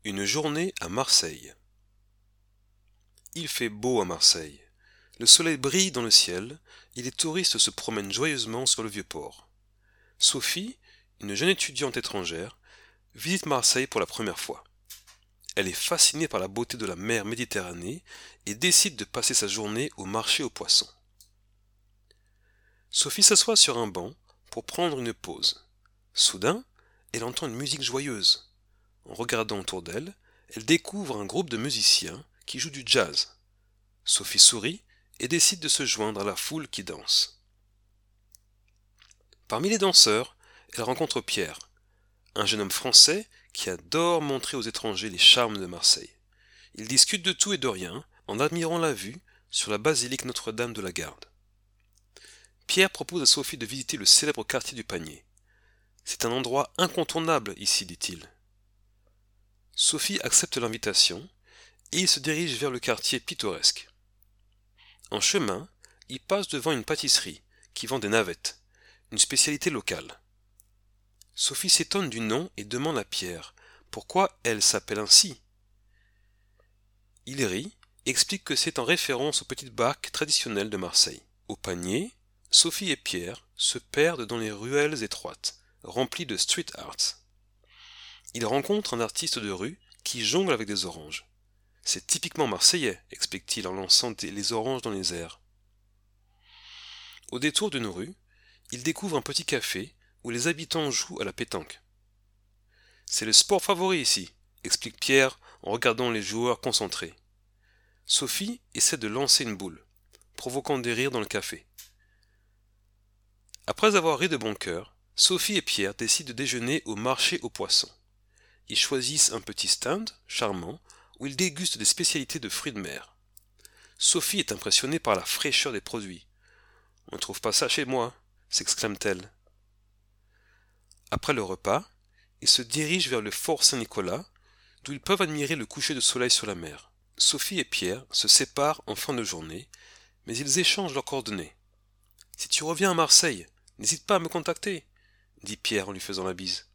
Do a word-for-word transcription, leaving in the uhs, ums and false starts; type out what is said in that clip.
Une journée à Marseille. Il fait beau à Marseille. Le soleil brille dans le ciel et les touristes se promènent joyeusement sur le vieux port. Sophie, une jeune étudiante étrangère, visite Marseille pour la première fois. Elle est fascinée par la beauté de la mer Méditerranée et décide de passer sa journée au marché aux poissons. Sophie s'assoit sur un banc pour prendre une pause. Soudain, elle entend une musique joyeuse. En regardant autour d'elle, elle découvre un groupe de musiciens qui jouent du jazz. Sophie sourit et décide de se joindre à la foule qui danse. Parmi les danseurs, elle rencontre Pierre, un jeune homme français qui adore montrer aux étrangers les charmes de Marseille. Ils discutent de tout et de rien en admirant la vue sur la basilique Notre-Dame de la Garde. Pierre propose à Sophie de visiter le célèbre quartier du Panier. C'est un endroit incontournable ici, dit-il. Sophie accepte l'invitation et ils se dirigent vers le quartier pittoresque. En chemin, ils passent devant une pâtisserie qui vend des navettes, une spécialité locale. Sophie s'étonne du nom et demande à Pierre pourquoi elle s'appelle ainsi. Il rit et explique que c'est en référence aux petites barques traditionnelles de Marseille. Au Panier, Sophie et Pierre se perdent dans les ruelles étroites, remplies de street art. Ils rencontrent un artiste de rue qui jongle avec des oranges. C'est typiquement marseillais, explique-t-il en lançant les oranges dans les airs. Au détour d'une rue, ils découvrent un petit café où les habitants jouent à la pétanque. C'est le sport favori ici, explique Pierre en regardant les joueurs concentrés. Sophie essaie de lancer une boule, provoquant des rires dans le café. Après avoir ri de bon cœur, Sophie et Pierre décident de déjeuner au marché aux poissons. Ils choisissent un petit stand, charmant, où ils dégustent des spécialités de fruits de mer. Sophie est impressionnée par la fraîcheur des produits. « On ne trouve pas ça chez moi !» s'exclame-t-elle. Après le repas, ils se dirigent vers le fort Saint-Nicolas, d'où ils peuvent admirer le coucher de soleil sur la mer. Sophie et Pierre se séparent en fin de journée, mais ils échangent leurs coordonnées. « Si tu reviens à Marseille, n'hésite pas à me contacter !» dit Pierre en lui faisant la bise.